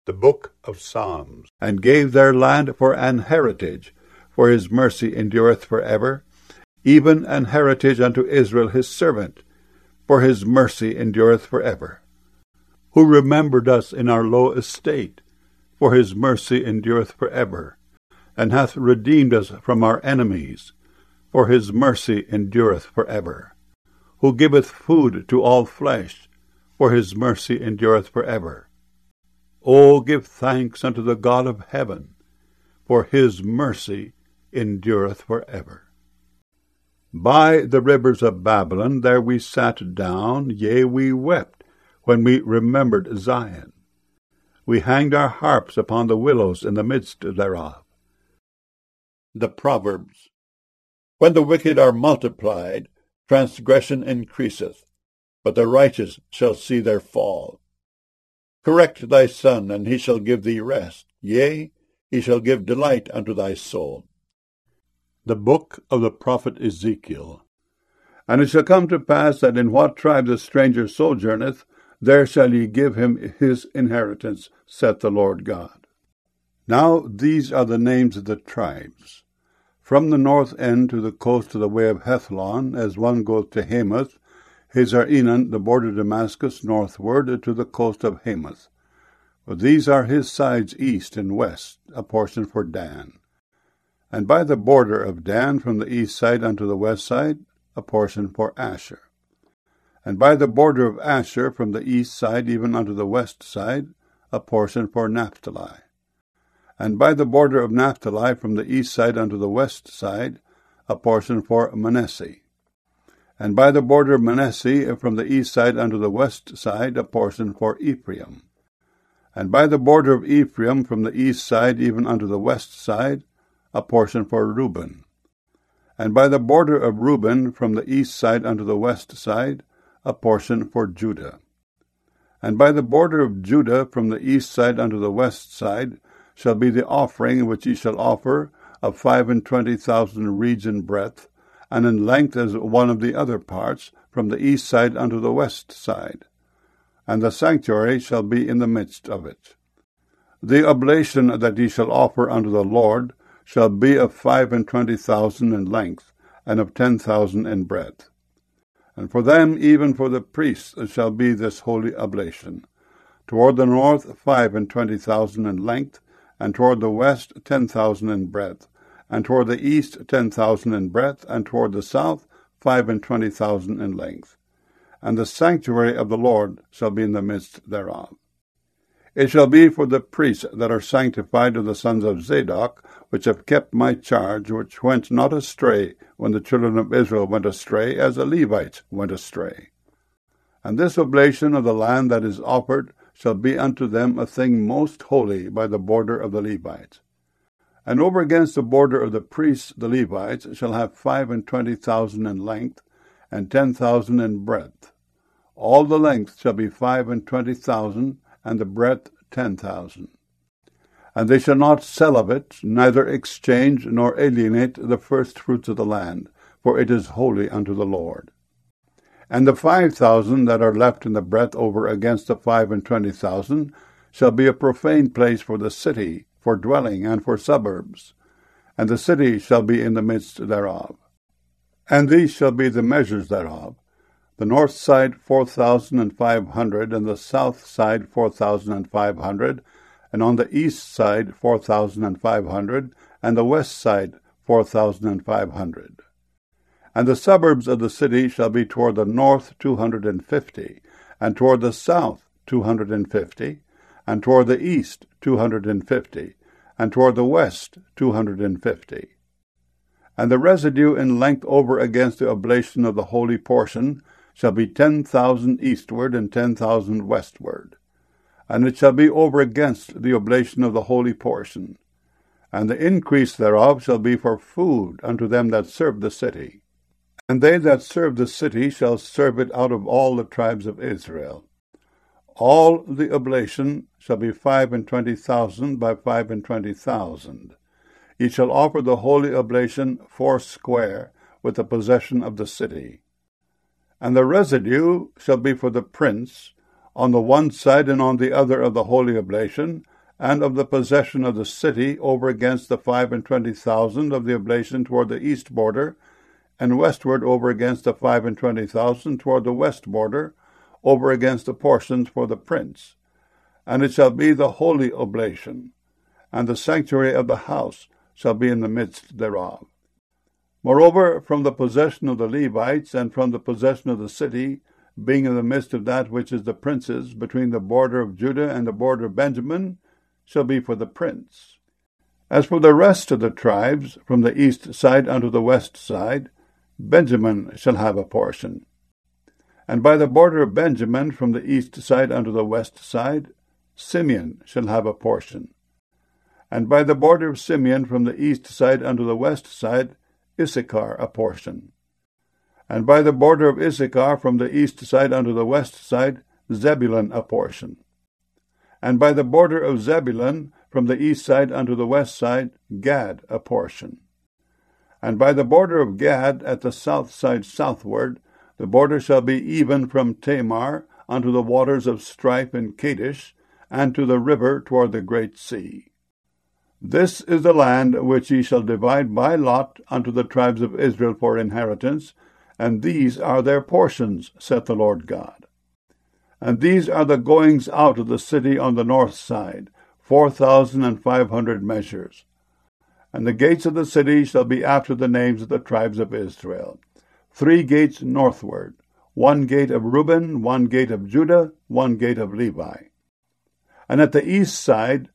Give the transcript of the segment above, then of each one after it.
The Book of Psalms. And gave their land for an heritage, for his mercy endureth for ever, even an heritage unto Israel his servant, for his mercy endureth for ever. Who remembered us in our low estate, for his mercy endureth for ever, and hath redeemed us from our enemies, for his mercy endureth for ever. Who giveth food to all flesh, for his mercy endureth for ever. O give thanks unto the God of heaven, for his mercy endureth for ever. By the rivers of Babylon there we sat down, yea, we wept, when we remembered Zion. We hanged our harps upon the willows in the midst thereof. The Proverbs. When the wicked are multiplied, transgression increaseth, but the righteous shall see their fall. Correct thy son, and he shall give thee rest. Yea, he shall give delight unto thy soul. The book of the prophet Ezekiel. And it shall come to pass that in what tribe the stranger sojourneth, there shall ye give him his inheritance, saith the Lord God. Now these are the names of the tribes. From the north end to the coast of the way of Hethlon, as one goeth to Hamath, Hazar-Enan, the border of Damascus, northward to the coast of Hamath. For these are his sides east and west, a portion for Dan. And by the border of Dan from the east side unto the west side, a portion for Asher. And by the border of Asher from the east side even unto the west side, a portion for Naphtali. And by the border of Naphtali from the east side unto the west side, a portion for Manasseh. And by the border of Manasseh from the east side unto the west side, a portion for Ephraim. And by the border of Ephraim from the east side even unto the west side, a portion for Reuben. And by the border of Reuben from the east side unto the west side, a portion for Judah. And by the border of Judah from the east side unto the west side shall be the offering which ye shall offer of 25,000 reeds in breadth, and in length as one of the other parts, from the east side unto the west side. And the sanctuary shall be in the midst of it. The oblation that ye shall offer unto the Lord shall be of 25,000 in length, and of 10,000 in breadth. And for them, even for the priests, shall be this holy oblation. Toward the north 25,000 in length, and toward the west 10,000 in breadth, and toward the east 10,000 in breadth, and toward the south 25,000 in length. And the sanctuary of the Lord shall be in the midst thereof. It shall be for the priests that are sanctified of the sons of Zadok, which have kept my charge, which went not astray when the children of Israel went astray, as the Levites went astray. And this oblation of the land that is offered shall be unto them a thing most holy by the border of the Levites. And over against the border of the priests the Levites shall have 25,000 in length, and 10,000 in breadth. All the length shall be 25,000, and the breadth 10,000. And they shall not sell of it, neither exchange nor alienate the first fruits of the land, for it is holy unto the Lord. And the 5,000 that are left in the breadth over against the 25,000 shall be a profane place for the city, for dwelling, and for suburbs, and the city shall be in the midst thereof. And these shall be the measures thereof: the north side 4,500, and the south side 4,500, and on the east side 4,500, and the west side 4,500. And the suburbs of the city shall be toward the north 250, and toward the south 250, and toward the east 250, and toward the west 250. And the residue in length over against the oblation of the holy portion shall be 10,000 eastward and 10,000 westward. And it shall be over against the oblation of the holy portion. And the increase thereof shall be for food unto them that serve the city. And they that serve the city shall serve it out of all the tribes of Israel. All the oblation shall be 25,000 by 25,000. Ye shall offer the holy oblation foursquare with the possession of the city. And the residue shall be for the prince, on the one side and on the other of the holy oblation, and of the possession of the city over against the 25,000 of the oblation toward the east border, and westward over against the 25,000 toward the west border, over against the portions for the prince. And it shall be the holy oblation, and the sanctuary of the house shall be in the midst thereof. Moreover, from the possession of the Levites, and from the possession of the city, being in the midst of that which is the prince's, between the border of Judah and the border of Benjamin, shall be for the prince. As for the rest of the tribes, from the east side unto the west side, Benjamin shall have a portion. And by the border of Benjamin, from the east side unto the west side, Simeon shall have a portion. And by the border of Simeon, from the east side unto the west side, Issachar a portion. And by the border of Issachar, from the east side unto the west side, Zebulun a portion. And by the border of Zebulun, from the east side unto the west side, Gad a portion. And by the border of Gad, at the south side southward, the border shall be even from Tamar unto the waters of strife in Kadesh, and to the river toward the great sea. This is the land which ye shall divide by lot unto the tribes of Israel for inheritance, and these are their portions, saith the Lord God. And these are the goings out of the city on the north side, 4,500 measures. And the gates of the city shall be after the names of the tribes of Israel. 3 gates northward, 1 gate of Reuben, 1 gate of Judah, 1 gate of Levi. And at the east side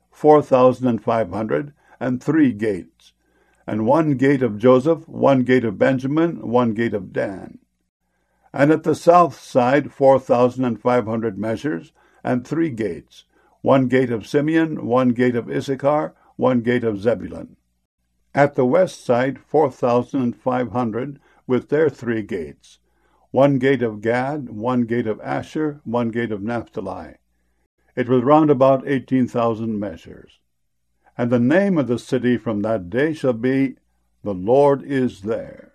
4,500, and 3 gates, and 1 gate of Joseph, 1 gate of Benjamin, 1 gate of Dan. And at the south side 4,500 measures, and 3 gates, 1 gate of Simeon, 1 gate of Issachar, 1 gate of Zebulun. At the west side 4,500, with their 3 gates, 1 gate of Gad, 1 gate of Asher, 1 gate of Naphtali. It was round about 18,000 measures. And the name of the city from that day shall be, The Lord is there.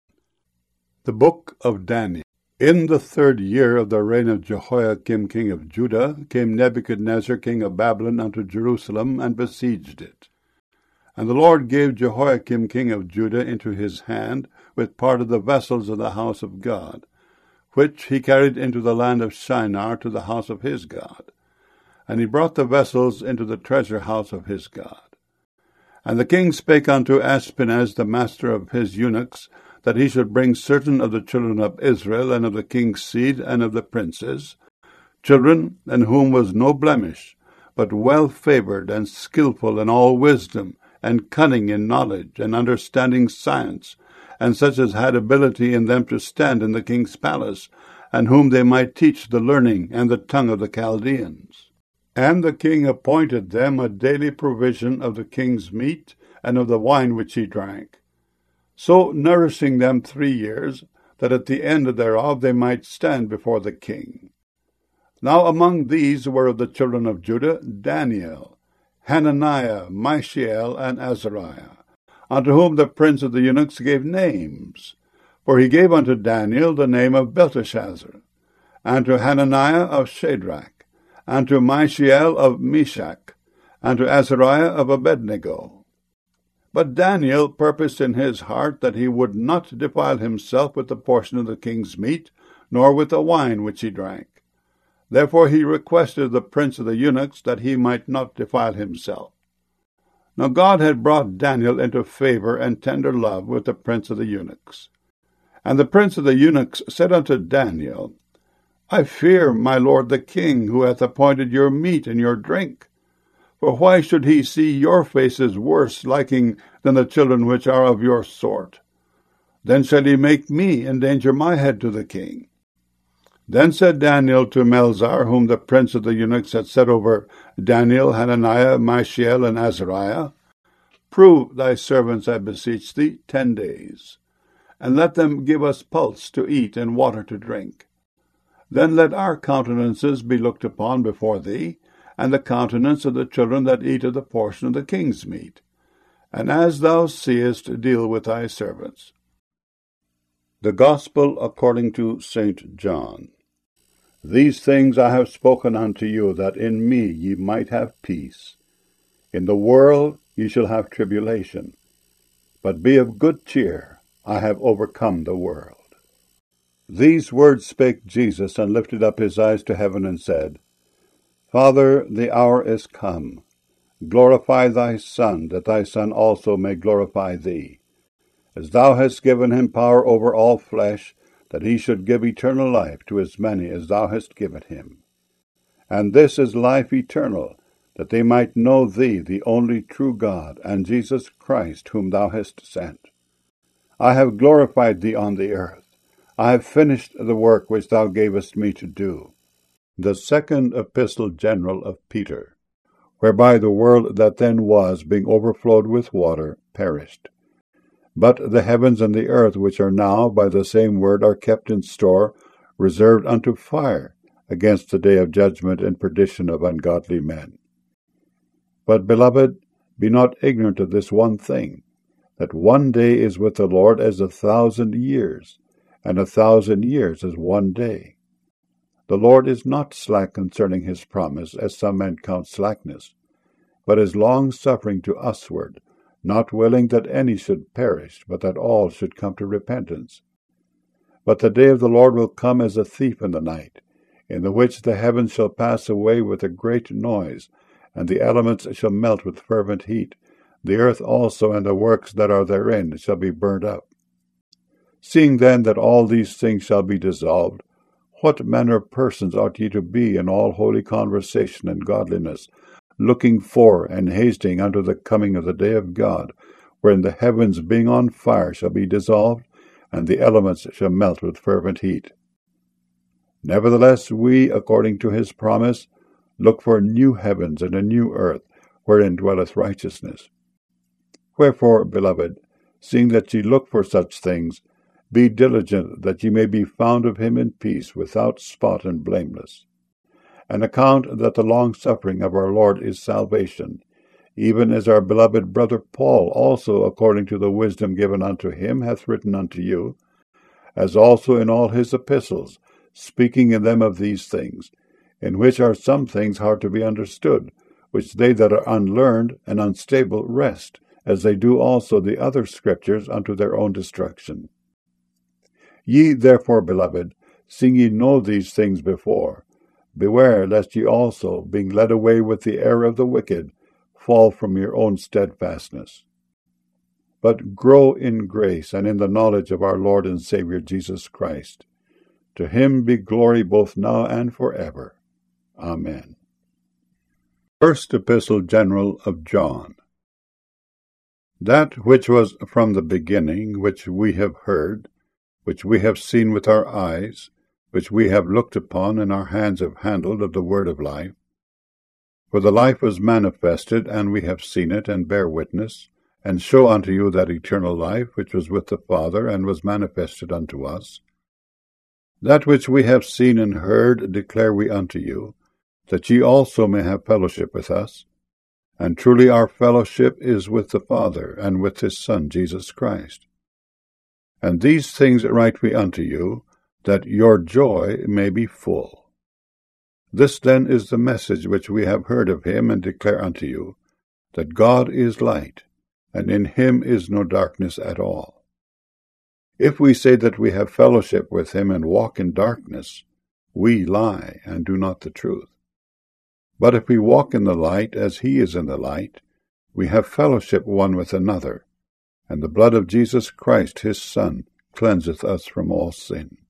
The Book of Daniel. In the 3rd year of the reign of Jehoiakim king of Judah came Nebuchadnezzar king of Babylon unto Jerusalem, and besieged it. And the Lord gave Jehoiakim king of Judah into his hand, with part of the vessels of the house of God, which he carried into the land of Shinar to the house of his God. And he brought the vessels into the treasure house of his God. And the king spake unto Ashpenaz, the master of his eunuchs, that he should bring certain of the children of Israel, and of the king's seed, and of the princes, children in whom was no blemish, but well favored, and skillful in all wisdom, and cunning in knowledge, and understanding science, and such as had ability in them to stand in the king's palace, and whom they might teach the learning and the tongue of the Chaldeans. And the king appointed them a daily provision of the king's meat, and of the wine which he drank, so nourishing them 3 years, that at the end thereof they might stand before the king. Now among these were of the children of Judah Daniel, Hananiah, Mishael, and Azariah, unto whom the prince of the eunuchs gave names. For he gave unto Daniel the name of Belteshazzar, and to Hananiah of Shadrach, and to Mishael of Meshach, and to Azariah of Abednego. But Daniel purposed in his heart that he would not defile himself with the portion of the king's meat, nor with the wine which he drank. Therefore he requested of the prince of the eunuchs that he might not defile himself. Now God had brought Daniel into favor and tender love with the prince of the eunuchs. And the prince of the eunuchs said unto Daniel, I fear my lord the king, who hath appointed your meat and your drink. For why should he see your faces worse liking than the children which are of your sort? Then shall he make me endanger my head to the king. Then said Daniel to Melzar, whom the prince of the eunuchs had set over Daniel, Hananiah, Mishael, and Azariah, Prove thy servants, I beseech thee, 10 days, and let them give us pulse to eat and water to drink. Then let our countenances be looked upon before thee, and the countenance of the children that eat of the portion of the king's meat. And as thou seest, deal with thy servants. The Gospel according to St. John. These things I have spoken unto you, that in me ye might have peace. In the world ye shall have tribulation, but be of good cheer, I have overcome the world. These words spake Jesus, and lifted up his eyes to heaven, and said, Father, the hour is come. Glorify thy Son, that thy Son also may glorify thee, as thou hast given him power over all flesh, that he should give eternal life to as many as thou hast given him. And this is life eternal, that they might know thee, the only true God, and Jesus Christ, whom thou hast sent. I have glorified thee on the earth. I have finished the work which thou gavest me to do. The second epistle general of Peter, whereby the world that then was, being overflowed with water, perished. But the heavens and the earth, which are now by the same word, are kept in store, reserved unto fire, against the day of judgment and perdition of ungodly men. But, beloved, be not ignorant of this one thing, that one day is with the Lord as 1,000 years, and 1,000 years as one day. The Lord is not slack concerning his promise, as some men count slackness, but is long-suffering to usward, not willing that any should perish, but that all should come to repentance. But the day of the Lord will come as a thief in the night, in the which the heavens shall pass away with a great noise, and the elements shall melt with fervent heat. The earth also and the works that are therein shall be burnt up. Seeing then that all these things shall be dissolved, what manner of persons ought ye to be in all holy conversation and godliness, looking for and hasting unto the coming of the day of God, wherein the heavens being on fire shall be dissolved, and the elements shall melt with fervent heat? Nevertheless we, according to his promise, look for new heavens and a new earth, wherein dwelleth righteousness. Wherefore, beloved, seeing that ye look for such things, be diligent that ye may be found of him in peace, without spot and blameless. And account that the long-suffering of our Lord is salvation, even as our beloved brother Paul also, according to the wisdom given unto him, hath written unto you, as also in all his epistles, speaking in them of these things, in which are some things hard to be understood, which they that are unlearned and unstable wrest, as they do also the other scriptures unto their own destruction. Ye therefore, beloved, seeing ye know these things before, beware lest ye also, being led away with the error of the wicked, fall from your own steadfastness. But grow in grace and in the knowledge of our Lord and Saviour Jesus Christ. To him be glory both now and forever. Amen. First Epistle General of John. That which was from the beginning, which we have heard, which we have seen with our eyes, which we have looked upon, and our hands have handled of the word of life. For the life was manifested, and we have seen it, and bear witness, and show unto you that eternal life, which was with the Father, and was manifested unto us. That which we have seen and heard declare we unto you, that ye also may have fellowship with us. And truly our fellowship is with the Father, and with his Son Jesus Christ. And these things write we unto you, that your joy may be full. This then is the message which we have heard of him, and declare unto you, that God is light, and in him is no darkness at all. If we say that we have fellowship with him, and walk in darkness, we lie, and do not the truth. But if we walk in the light, as he is in the light, we have fellowship one with another, and the blood of Jesus Christ his Son cleanseth us from all sin.